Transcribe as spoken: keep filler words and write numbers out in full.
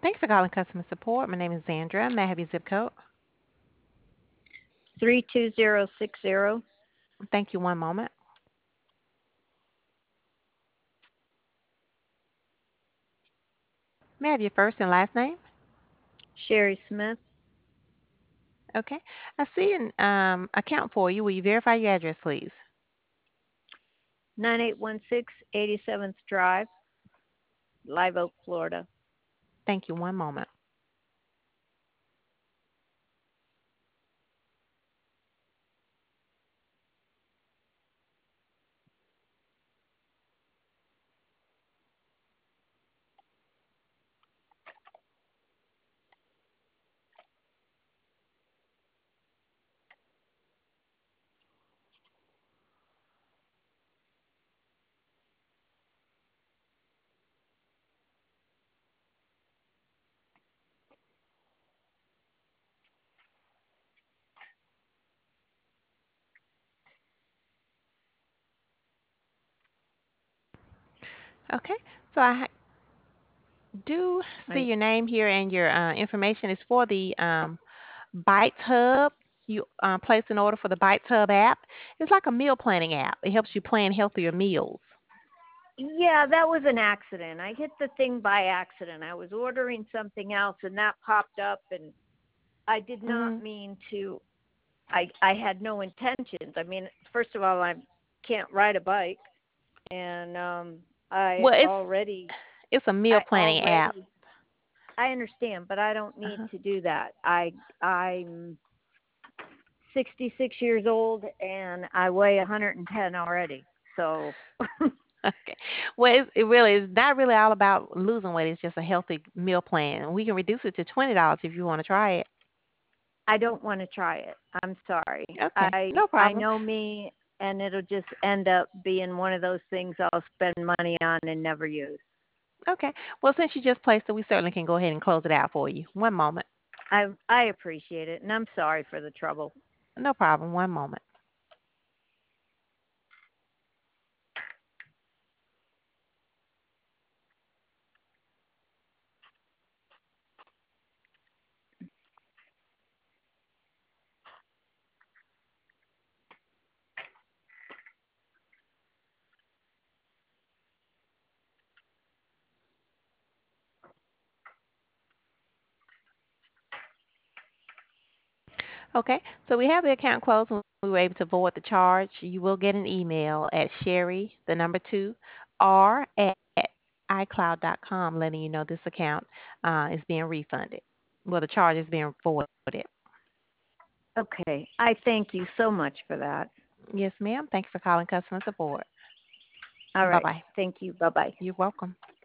Thanks for calling customer support. My name is Sandra. May I have your zip code? three two zero six zero. Thank you. One moment. May I have your first and last name? Sherry Smith. Okay. I see an um, account for you. Will you verify your address, please? nine eight one six eighty-seventh Drive, Live Oak, Florida. Thank you. One moment. Okay. So I ha- do see I your name here and your uh, information is for the um, Bites Hub. You uh, placed an order for the Bites Hub app. It's like a meal planning app. It helps you plan healthier meals. Yeah, that was an accident. I hit the thing by accident. I was ordering something else and that popped up and I did not Mm. mean to I I had no intentions. I mean, first of all, I can't ride a bike and um I Well, it's already it's a meal I planning app. already I understand, but I don't need Uh-huh. to do that. I I'm sixty-six years old and I weigh one hundred ten already. So Okay. Well, it, it really is not really all about losing weight. It's just a healthy meal plan. We can reduce it to twenty dollars if you want to try it. I don't want to try it. I'm sorry. Okay. I No I problem. know me and it'll just end up being one of those things I'll spend money on and never use. Okay. Well, since you just placed it, we certainly can go ahead and close it out for you. One moment. I I appreciate it and I'm sorry for the trouble. No problem. One moment. Okay. So we have the account closed and we were able to avoid the charge. You will get an email at Sherry, the number two, R at iCloud dot com letting you know this account uh, is being refunded. Well, the charge is being forwarded. Okay. I thank you so much for that. Yes, ma'am. Thank you for calling customer support. All Bye right. bye. Thank you. Bye-bye. You're welcome.